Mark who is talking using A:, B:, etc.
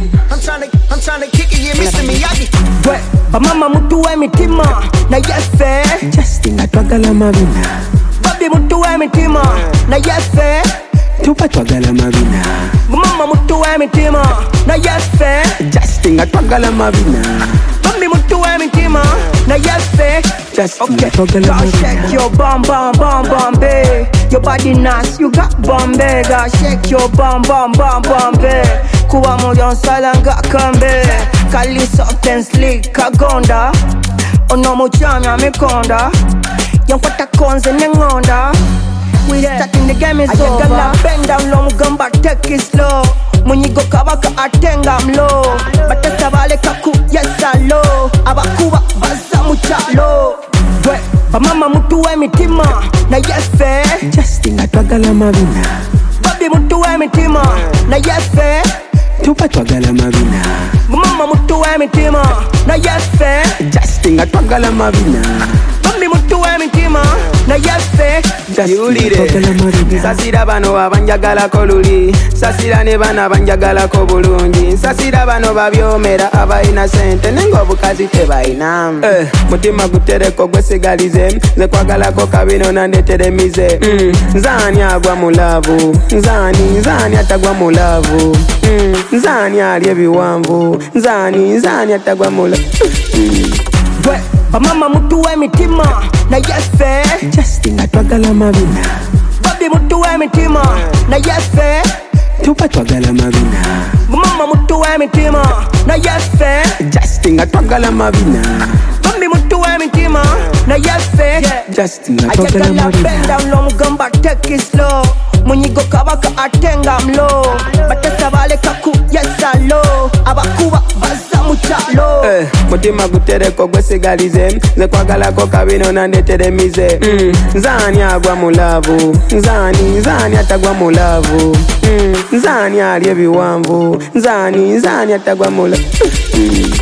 A: I'm trying to kick it, you missing me, I be.
B: Bamama mutu wa mitima na yefe
C: Justin atwagala mabina
B: Babi mutu wa mitima na yefe
C: Tupa twagala mabina
B: Bamama mutu wa mitima na yefe
C: Justin atwagala mabina
B: Babi mutu wa mitima na yefe
C: Justin
B: God
C: atwagala mabina
B: shake your bum bum bum bum babe. Your body nice, you got Bombay. God shake your bum bum bum bum babe. Kuwa moyo salanga kambe Kali soft and slick kagonda Ono muchanya mikonda Yamfata konze nengonda We starting the game is over Ayagala bend down low mugamba take it slow Munyigo kabaka atenga mlo Batata vale kaku yesa low Abakuwa baza muchalo Bamama mutu wa mitima na yefe
C: Justin atwagala mabina
B: Babi mutu wa mitima na yefe
C: Tupa twagala mabina
B: Mama mutu wa mitima na yefe
C: Justin atwagala mabina
B: Babi mutu wa mitima na yefe
C: Justin atwagala mabina
D: Sasira bano abanjagala ko luli Sasira ne bana banjagala ko bulungi Sasira bano babyomera abayina sente Nengo bukazi tebayina Mutima gutereko gwesigalize Nze kwagala ko kabino nandeteremize Nzani agwa mulavu Nzani atagwa mulavu Nzani ali ebiwanvu Nzani atagwa mulavu
B: Bamama mutu wa mitima na yefe
C: Justin atwagala mabina
B: Babi mutu wa mitima na yefe
C: Tupa twagala mabina
B: Mama mutu wa mitima na yefe
C: Justin atwagala mabina
B: Babi mutu wa mitima na yefe
C: Justin atwagala
B: Ayagala
C: mabina
B: bend down low mugamba take it slow Munyigo kabaka atenga mlo Batata vale kaku yesa low Abakuwa baza muchalo
D: Mutima gutereko gwesigalize Nze kwagala ko kabino nandeteremize Nzani agwa mulavu Nzani atagwa mulavu Nzani ali ebiwanvu Nzani atagwa mulavu